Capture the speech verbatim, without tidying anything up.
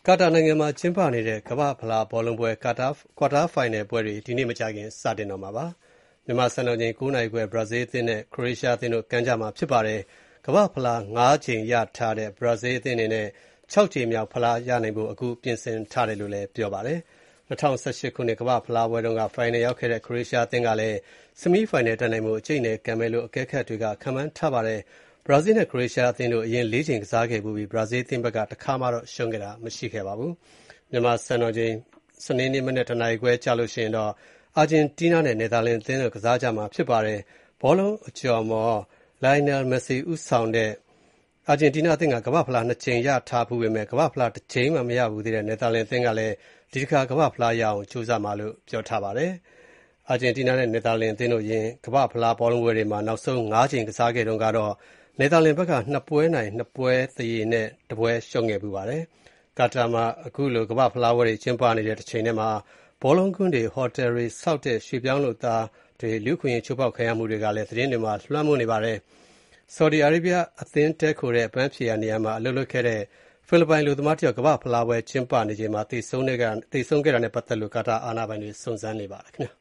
ကာတာနိုင်ငံမှာကျင်းပနေတဲ့ကမ္ဘာ့ဖလားဘောလုံးပွဲကာတာကွာတာဖိုင်နယ်ပွဲတွေဒီနေ့မကြာခင်စတင်တော့မှာပါ။မြန်မာစံတော်ချိန်ကိုးနာရီခွဲဘရာဇီးအသင်းနဲ့ခရိုအေးရှားအသင်းတို့ကန်ကြမှာဖြစ်ပါတယ်။ကမ္ဘာ့ဖလားငါးကြိမ်ရထားတဲ့ဘရာဇီးအသင်းအနေနဲ့ခြောက်ကြိမ်မြောက်ဖလားရနိုင်ဖို့အခုပြင်ဆင်ထားတယ်လို့လည်းပြောပါတယ်။၂၀၁၈ခုနှစ်ကမ္ဘာ့ဖလားပွဲတုန်းကဖိုင်နယ်ရောက်ခဲ့တဲ့ခရိုအေးရှားအသင်းကလည်းဆီမီဖိုင်နယ်တက်နိုင်ဖို့အကျိတ်နဲ့ကန်မယ်လို့အကဲခတ်တွေကခန့်မှန်းထားပါတယ်။ဘရာဇီးနဲ့ခရိုအေးရှားအသင်းတို့အရင်လေးကြိမ်ကစားခဲ့ဖူးပြီးဘရာဇီးအသင်းဘက်ကတခါမှတော့ရှုံးခဲ့တာမရှိခဲ့ပါဘူး။မြန်မာစံတော်ချိန်စနေနေ့မနက်တနာရီခွဲကြာလို့ရှိရင်တော့အာဂျင်တီးနားနဲ့နယ်သာလန်အသင်းတို့ကစားကြမှာဖြစ်ပါတယ်။ဘောလုံးအကျော်အမော်လိုင်နယ်မက်ဆီဦးဆောင်တဲ့အာဂျင်တီးနားအသင်းကကမ္ဘာ့ဖလားနှစ်ကြိမ်ရထားဖူးပေမဲ့ကမ္ဘာ့ဖလားတစ်ကြိမ်မှမရဘူးသေးတဲ့နယ်သာလန်အသင်းကလည်းဒီတစ်ခါကမ္ဘာ့ဖလားရအောင်ကြိုးစားမှာလို့ပြောထားပါတယ်။အာဂျင်တီးနားနဲ့နယ်သာလန်အသင်းတို့ယင်ကမ္ဘာ့ဖလားဘောလုံးပွဲတွေမှာနောက်ဆုံးငါးကြိမ်ကစားခဲ့တုန်းကတော့နယ်သာလန်ဘက်ကနှစ်ပွဲနိုင်နှစ်ပွဲသရေနဲ့တပွဲရှုံးခဲ့ဖူးပါတယ်။ကာတာမှာအခုလိုကမ္ဘာ့ဖလားပွဲတွေကျင်းပနေတဲ့တစ်ချိန်တည်းမှာဘောလုံးကွင်းတွေဟိုတယ်တွေစောက်တဲ့ရွှေပြောင်းလုပ်သားတွေလူခွင့်ရေးချိုးဖောက်ခံရမှုတွေကလည်းသတင်းတွေမှာလွှမ်းမိုးနေပါတယ်။ဆော်ဒီအာရေဗျအသင်းတဲခိုတဲ့အပန်းဖြေရာနေရာမှာအလုပ်လုပ်ခဲ့တဲ့ဖိလစ်ပိုင်လူသမားတစ်ယောက်ကမ္ဘာ့ဖလားပွဲကျင်းပနေချိန်မှာသေဆုံးတဲ့ကသေဆုံးခဲ့တာနဲ့ပတ်သက်လို့ကာတာအာဏာပိုင်တွေစုံစမ်းနေပါတယ်ခင်ဗျာ